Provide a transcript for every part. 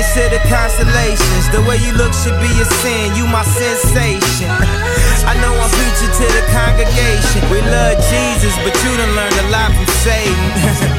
to the constellations. The way you look should be a sin, you my sensation. I know I'm preaching to the congregation. We love Jesus, but you done learned a lot from Satan.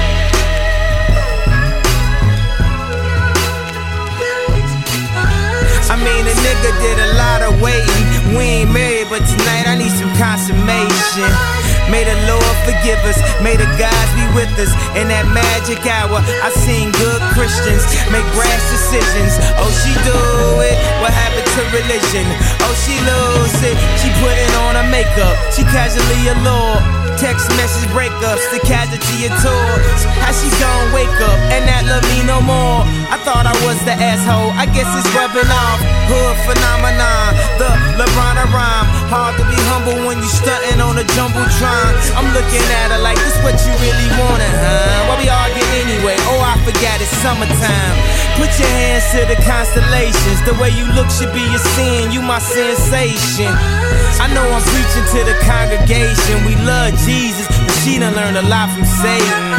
I mean, a nigga did a lot of waiting. We ain't married, but tonight I need some consummation. May the Lord forgive us, may the gods be with us. In that magic hour, I seen good Christians make brash decisions. Oh, she do it, what happened to religion? Oh, she lose it, she putting on her makeup. She casually allured, text message breakups, the casualty of tours. How she gon' wake up and not love me no more? I thought I was the asshole, I guess it's rubbing off. Hood phenomenon, the LeBron rhyme. Hard to be humble when you stuntin' on a jumbotron. I'm looking at her like, this what you really wanted, huh? Why we argue anyway? Oh, I forgot it's summertime. Put your hands to the constellations. The way you look should be a sin, you my sensation. I know I'm preaching to the congregation. We love Jesus, but she done learned a lot from Satan.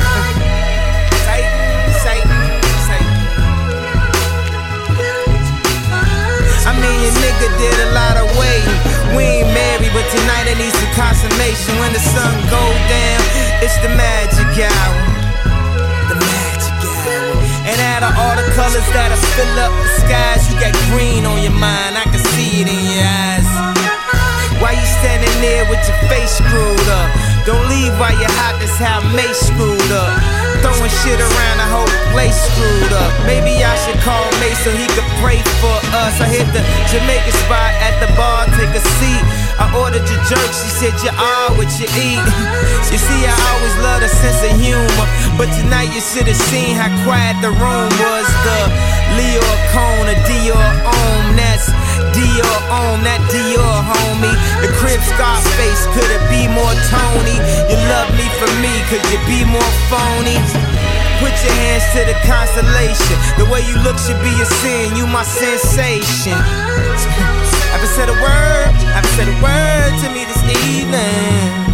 I mean, your nigga did a lot of waiting. We ain't married, but tonight I need some consummation. When the sun go down, it's the magic hour. The magic hour. And out of all the colors that'll fill up the skies, you got green on your mind, I can see it in your eyes. Why you standing there with your face screwed up? Don't leave while you're hot, that's how Mace screwed up. Throwing shit around, the whole place screwed up. Maybe I should call Mace so he could pray for us. I hit the Jamaican spot at the bar, take a seat. I ordered your jerk, she said you are what you eat. You see, I always love a sense of humor, but tonight you should have seen how quiet the room was. The Leo Cone, a Dior Ohm, that's Dior Ohm, that Dior homie. The crib Scarface, could it be more Tony? You love me for me, could you be more phony? Put your hands to the constellation. The way you look should be a sin, you my sensation. Haven't said a word to me this evening.